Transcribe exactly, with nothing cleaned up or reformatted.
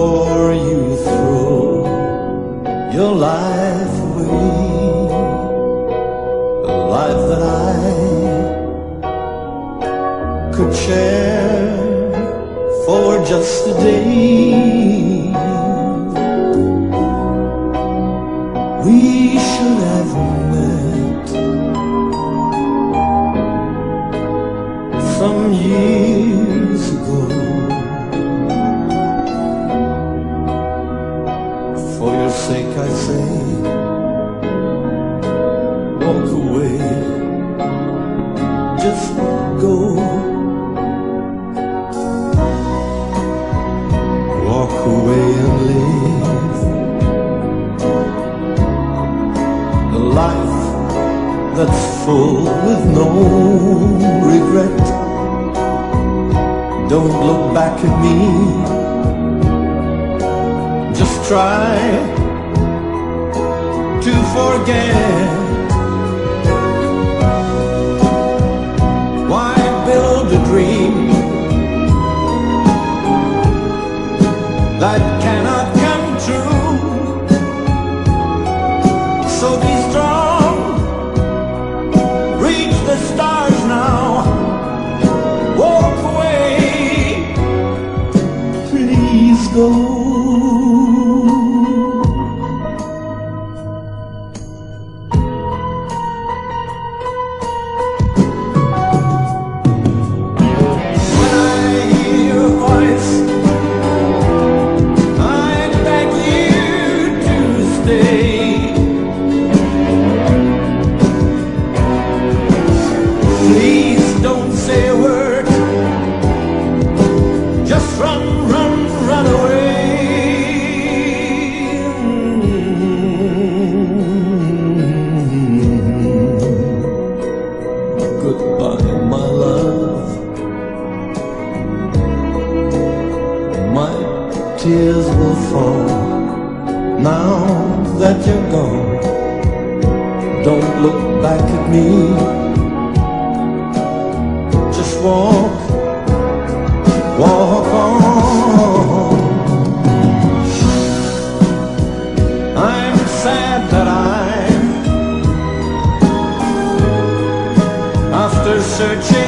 before you throw your life away, the life that I could share for just a day. We should have met some years ago. For your sake I say, walk away, just go. Walk away and live a life that's full with no regret. Don't look back at me, just try to forget. Why build a dream that cannot come true? So be strong, reach the stars now, walk away, please go. Please don't say a word, just run, run, run away. Goodbye, my love. My tears will fall now that you're gone. Don't look back at me, just walk, walk on. I'm sad that I'm, after searching